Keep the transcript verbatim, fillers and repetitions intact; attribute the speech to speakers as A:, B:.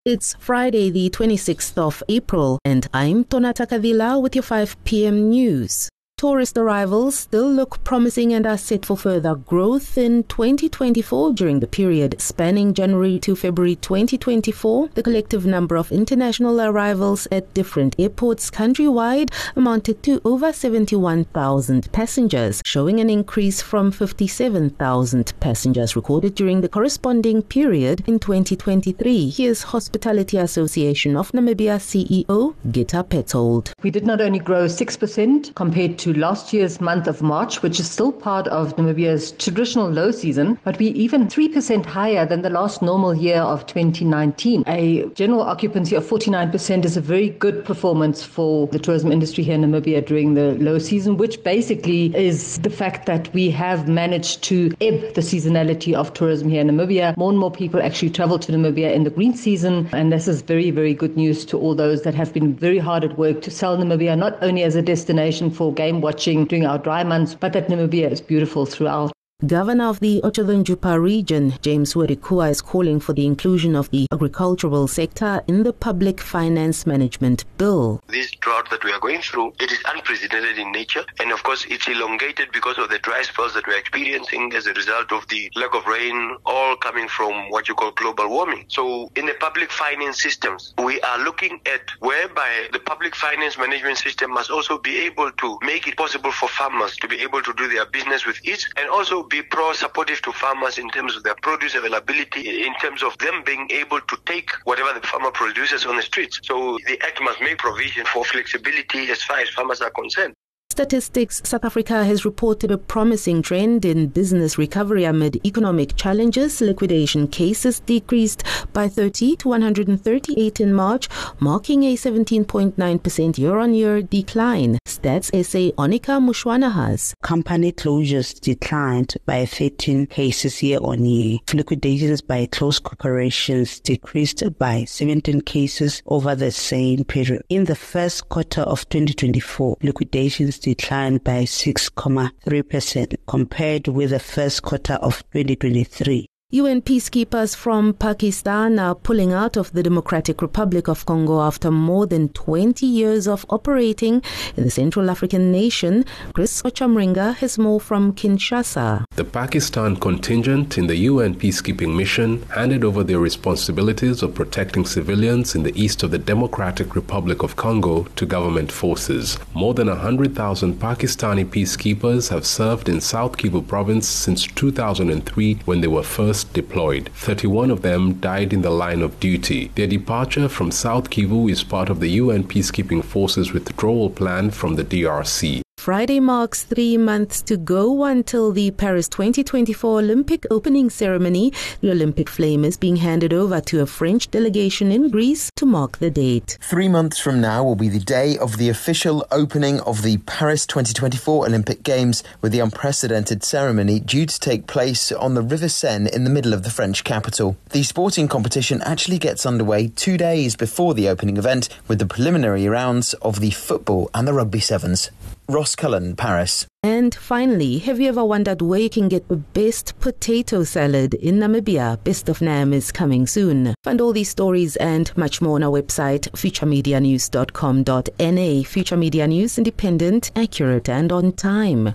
A: It's Friday, the twenty-sixth of April, and I'm Tonata Kavila with your five p.m. news. Tourist arrivals still look promising and are set for further growth in twenty twenty-four. During the period spanning January to February twenty twenty-four, the collective number of international arrivals at different airports countrywide amounted to over seventy-one thousand passengers, showing an increase from fifty-seven thousand passengers recorded during the corresponding period in twenty twenty-three. Here's Hospitality Association of Namibia C E O Gita Petzold.
B: We did not only grow six percent compared to last year's month of March, which is still part of Namibia's traditional low season, but we even three percent higher than the last normal year of twenty nineteen. A general occupancy of forty-nine percent is a very good performance for the tourism industry here in Namibia during the low season, which basically is the fact that we have managed to ebb the seasonality of tourism here in Namibia. More and more people actually travel to Namibia in the green season, and this is very, very good news to all those that have been very hard at work to sell Namibia, not only as a destination for game watching during our dry months, but that Namibia is beautiful throughout.
A: Governor of the Otjozondjupa region, James Werikua, is calling for the inclusion of the agricultural sector in the Public Finance Management Bill.
C: This drought that we are going through, it is unprecedented in nature, and of course it's elongated because of the dry spells that we are experiencing as a result of the lack of rain, all coming from what you call global warming. So in the public finance systems, we are looking at whereby the public finance management system must also be able to make it possible for farmers to be able to do their business with ease, and also be pro-supportive to farmers in terms of their produce availability, in terms of them being able to take whatever the farmer produces on the streets. So the Act must make provision for flexibility as far as farmers are concerned.
A: Statistics South Africa has reported a promising trend in business recovery amid economic challenges. Liquidation cases decreased by thirty to one hundred thirty-eight in March, marking a seventeen point nine percent year-on-year decline. Stats S A Onika Mushwanahas.
D: Company closures declined by thirteen cases year-on-year. Liquidations by closed corporations decreased by seventeen cases over the same period. In the first quarter of twenty twenty-four, liquidations declined by six point three percent compared with the first quarter of twenty twenty-three.
A: U N peacekeepers from Pakistan are pulling out of the Democratic Republic of Congo after more than twenty years of operating in the Central African nation. Chris Ochamringa has more from Kinshasa.
E: The Pakistan contingent in the U N peacekeeping mission handed over their responsibilities of protecting civilians in the east of the Democratic Republic of Congo to government forces. More than one hundred thousand Pakistani peacekeepers have served in South Kivu province since two thousand three when they were first deployed. thirty-one of them died in the line of duty. Their departure from South Kivu is part of the U N peacekeeping forces withdrawal plan from the D R C.
A: Friday marks three months to go until the Paris twenty twenty-four Olympic opening ceremony. The Olympic flame is being handed over to a French delegation in Greece to mark the date.
F: Three months from now will be the day of the official opening of the Paris twenty twenty-four Olympic Games, with the unprecedented ceremony due to take place on the River Seine in the middle of the French capital. The sporting competition actually gets underway two days before the opening event, with the preliminary rounds of the football and the rugby sevens. Ross Cullen, Paris.
A: And finally, have you ever wondered where you can get the best potato salad in Namibia? Best of Nam is coming soon. Find all these stories and much more on our website, future media news dot com dot n a. Future Media News, independent, accurate and on time.